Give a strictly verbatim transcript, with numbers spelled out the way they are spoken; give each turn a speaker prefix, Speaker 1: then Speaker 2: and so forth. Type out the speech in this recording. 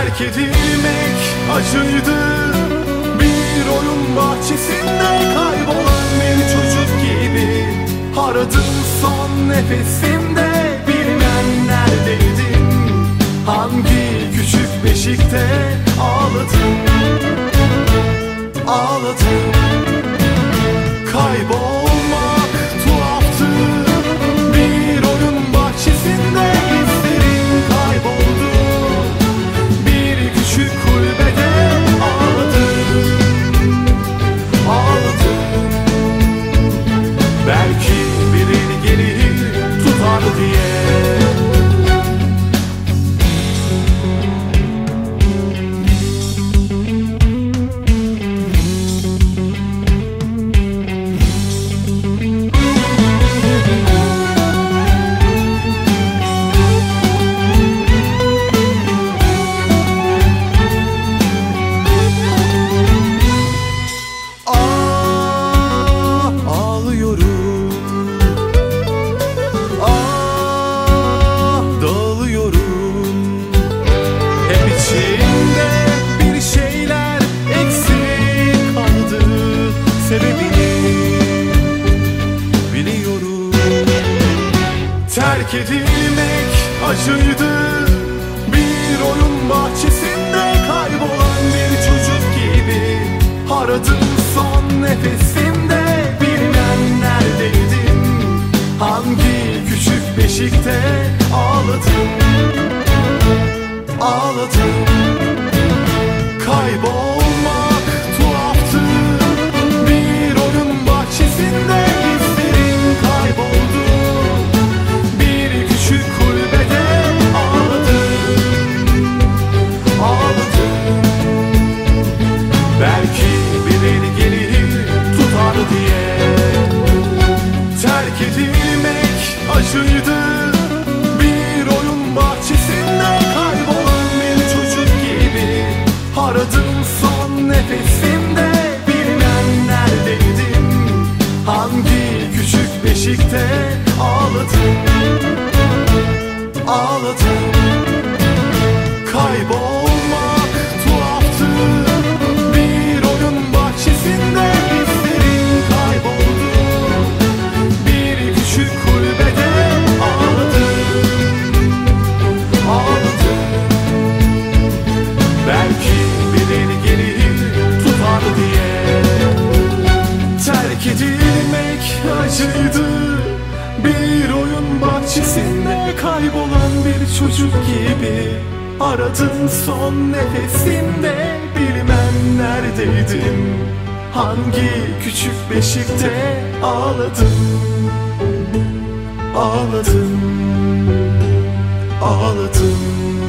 Speaker 1: Terk edilmek acıydı, bir oyun bahçesinde kaybolan bir çocuk gibi. Aradım son nefesimde, bilmem neredeydin, hangi küçük beşikte ağladım, ağladım. Kaybolmak tuhaftı, bir oyun bahçesinde izlerim kayboldu. Bir küçük kulübede ağladım, ağladım. Belki biri gelir tutar diye. Terk edilmek acıydı, bir oyun bahçesinde kaybolan bir çocuk gibi. Aradım son nefesimde, bilmem neredeydin, hangi küçük beşikte ağladım, ağladım. Kaybolmak tuhaftı, bir oyun bahçesinde izlerim kayboldu. Belki biri gelir tutar diye. Terk edilmek acıydı, bir oyun bahçesinde kaybolan bir çocuk gibi. Aradım son nefesimde, bilmem neredeydin, hangi küçük beşikte ağladım, ağladım. Kaybolmak tuhaftı, bir oyun bahçesinde izlerim kayboldu. Bir küçük kulübede ağladım, ağladım. Belki biri gelir tutar diye. Terk edilmek acıydı, bir oyun bahçesinde kaybolan bir çocuk gibi. Aradım son nefesimde, bilmem neredeydin, hangi küçük beşikte ağladım, ağladım, ağladım.